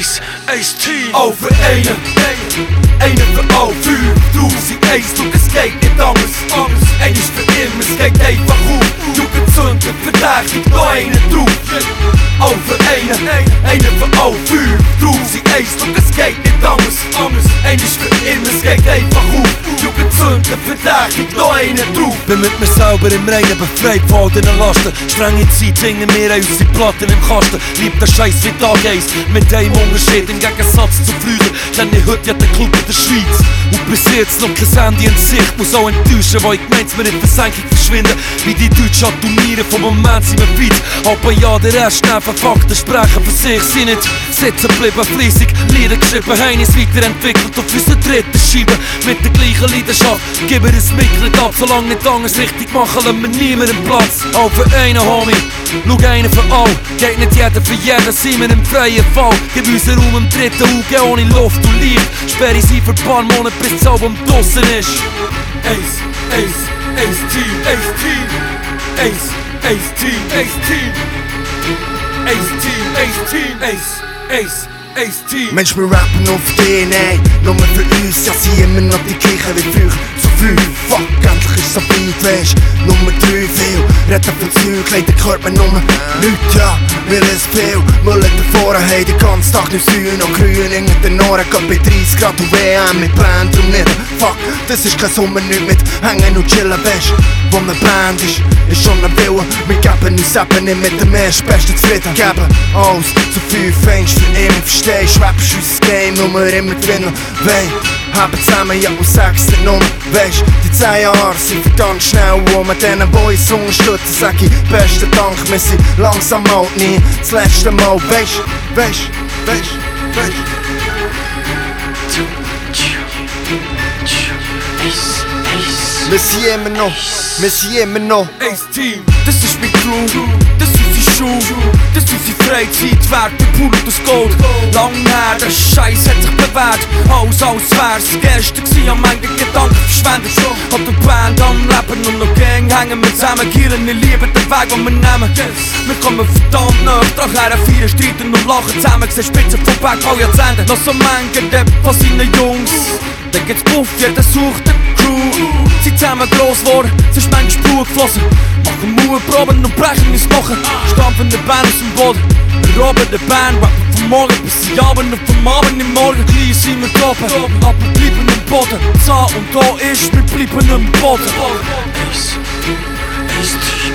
Ace Team. Over ene voor al vuur. Doe sie Ace, doe es geht nicht anders. Ein ist für immer, es geht einfach auf. Du gezündet, verdächtig, noch einen drauf. Over ene voor al vuur. Doe sie Ace, doe es geht nicht anders. Ein ist für immer, es geht einfach auf. Du gezündet, verdächtig, noch einen drauf. Bin mit mir selber im Reinen, befreit von den Lasten. Strenge Zeit hingen wir an unsere Platten im Kasten. Lieb der Scheiß wie Tag eins, mit einem Unterschied im Gegensatz zu früher. Denn ich heute ja den Club in der Schweiz. Und bis jetzt noch kein Handy in Sicht. Muss auch enttäuschen, weil ich gemeint mir in Versenkung verschwinden. Wie die Deutschen Turniere, vom Moment sind wir fit. Aber ja, der Rest nerven Fakten sprechen für sich. Sie nicht sitzen geblieben, fleissig Lieder geschrieben, haben uns weiterentwickelt auf unsere dritte Scheibe. Mit der gleichen Leidenschaft, geben wir es Mic nicht ab. Solange nicht anders richtig machen, lassen wir niemanden Platz. Auch für einen, Homie, schau einen für all. Geht nicht jeder für jeden, sind wir im freien Fall. Gib uns einen Raum im dritten Auge ohne Luft und Licht. Sperre sie für ein paar Monate, bis das Album draussen ist. Ace Team, Ace Team. Ace Team, Ace Team. Ace Team, Ace Team, Ace Team. Mensch, wir rappen auf DNA, nur für uns, ja sie immer noch die gleichen wie früher. Zu früh, fuck, endlich ist so weit, weisst. Nummer 3 viel, reden von Zeug, leider hört man nur nichts, ja, wir es viel. Müller davor haben den ganzen Tag nicht Süden und grün, in den Ohren geht bei 30 Grad und WM mit Band drum nicht. Fuck, das ist kein Sommer, nicht mit hängen und chillen, weisst. Wo eine Band ist schon ein Wille. Wir geben uns eben nicht mit dem Erstbesten zufrieden. Geben alles zu 5 Fans für immer, verstehst? Rappst unser Game, nur wir immer gewinnen wollen. Haben zusammen ja und 6 nicht nur, weisst. Die 10 Jahre sind verdammt schnell, wo wir diesen Boys unterstützen. Sag ich, besten Dank, wir sind langsam alt, nie das letzte Mal, weisst. Wir sind immer noch Ace Team, das ist mein Crew, das ist unsere Schuhe, das ist unsere Freizeit, wert der Pool und das Gold. Lang her, der Scheiß hat sich bewährt, als wär's gestern gewesen, an meinen Gedanken verschwendet. Hat die Band am Leben und noch Gang hängen wir zusammen, killen, ich liebe den Weg, den wir nehmen. Wir kommen verdammt nah, dran her, feiern, streiten und lachen zusammen, sehen Spitzen vom Berg all Jahrzehnte. Noch so manche Depp von seinen Jungs, dann geht's Puff, jeder sucht eine Crew. Sie zusammen gross geworden, sonst manchmal Spur geflossen. Machen Mueproben und brechen ins Knochen. Stampfen die Band aus dem Boden, roben die Band, rappen vom Morgen bis zum Abend und vom Abend im Morgen. Gleich sind wir droppen, aber wir bleiben im Boden. Zahn und da ist, wir bleiben im Boden. Ace Team,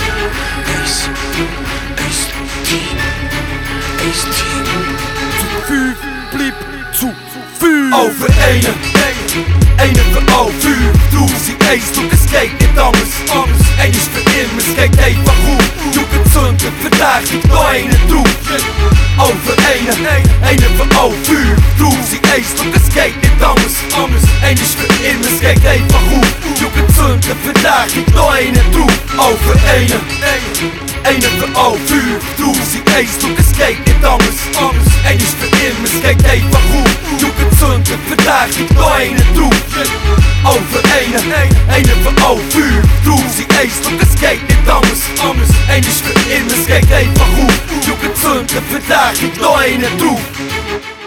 Ace Team. Zu 5, bleib zu 5. Over ene voor al vuur. Doe sie Ace, doe es geht nicht anders. Ein ist für immer, es geht einfach auf. Du gezündet, verdächtig, noch einen drauf. Over ene voor al vuur. Doe sie Ace, doe es geht nicht anders. Ein ist für immer, es geht einfach auf. Du gezündet, verdächtig, noch einen drauf. Over ene voor al vuur. Doe sie Ace, doe es geht nicht anders. Ein ist für immer, es geht einfach auf. Du gezündet, verdächtig, noch einen drauf. Over ene voor al vuur. Doe sie Ace, doe es geht nicht anders. Ein ist für immer, es geht einfach auf. Du gezündet, verdächtig, noch einen drauf.